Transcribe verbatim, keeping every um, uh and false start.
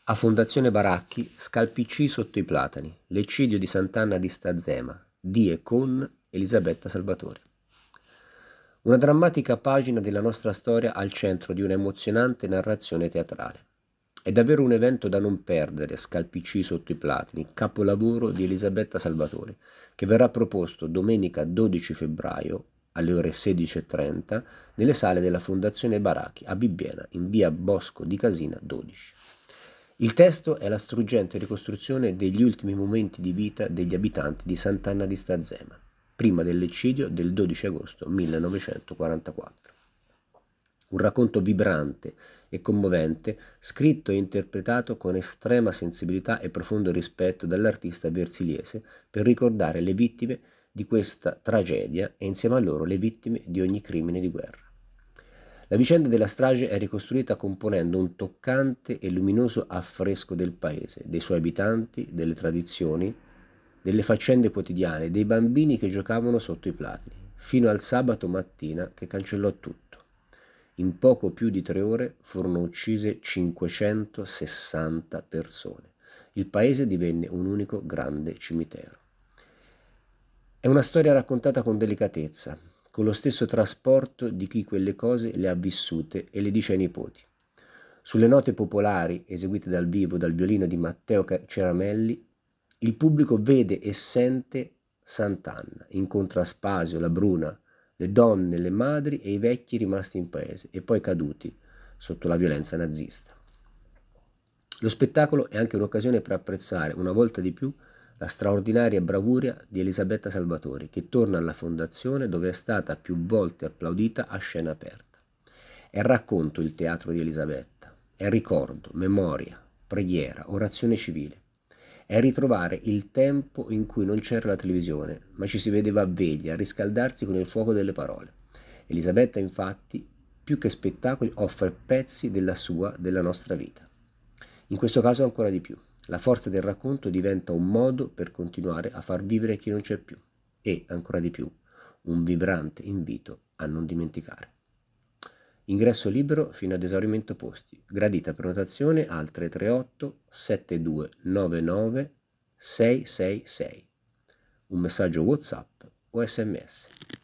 A Fondazione Baracchi, scalpicci sotto i platani, l'eccidio di Sant'Anna di Stazzema, di e con Elisabetta Salvatori. Una drammatica pagina della nostra storia al centro di un'emozionante narrazione teatrale. È davvero un evento da non perdere, Scalpicci sotto i platani, capolavoro di Elisabetta Salvatori, che verrà proposto domenica dodici febbraio alle ore sedici e trenta nelle sale della Fondazione Baracchi a Bibbiena, in via Bosco di Casina dodici. Il testo è la struggente ricostruzione degli ultimi momenti di vita degli abitanti di Sant'Anna di Stazzema, prima dell'eccidio del dodici agosto millenovecentoquarantaquattro. Un racconto vibrante e commovente, scritto e interpretato con estrema sensibilità e profondo rispetto dall'artista versiliese per ricordare le vittime di questa tragedia e insieme a loro le vittime di ogni crimine di guerra. La vicenda della strage è ricostruita componendo un toccante e luminoso affresco del paese, dei suoi abitanti, delle tradizioni, delle faccende quotidiane, dei bambini che giocavano sotto i platani, fino al sabato mattina che cancellò tutto. In poco più di tre ore furono uccise cinquecentosessanta persone. Il paese divenne un unico grande cimitero. È una storia raccontata con delicatezza, con lo stesso trasporto di chi quelle cose le ha vissute e le dice ai nipoti. Sulle note popolari, eseguite dal vivo dal violino di Matteo Ceramelli, il pubblico vede e sente Sant'Anna, incontra Aspasio, la Bruna, le donne, le madri e i vecchi rimasti in paese e poi caduti sotto la violenza nazista. Lo spettacolo è anche un'occasione per apprezzare una volta di più la straordinaria bravura di Elisabetta Salvatori, che torna alla Fondazione dove è stata più volte applaudita a scena aperta. È racconto il teatro di Elisabetta, è ricordo, memoria, preghiera, orazione civile. È ritrovare il tempo in cui non c'era la televisione, ma ci si vedeva a veglia, a riscaldarsi con il fuoco delle parole. Elisabetta, infatti, più che spettacoli, offre pezzi della sua, della nostra vita. In questo caso ancora di più. La forza del racconto diventa un modo per continuare a far vivere chi non c'è più e, ancora di più, un vibrante invito a non dimenticare. Ingresso libero fino ad esaurimento posti. Gradita prenotazione al tre tre otto sette due nove nove sei sei sei. Un messaggio WhatsApp o S M S.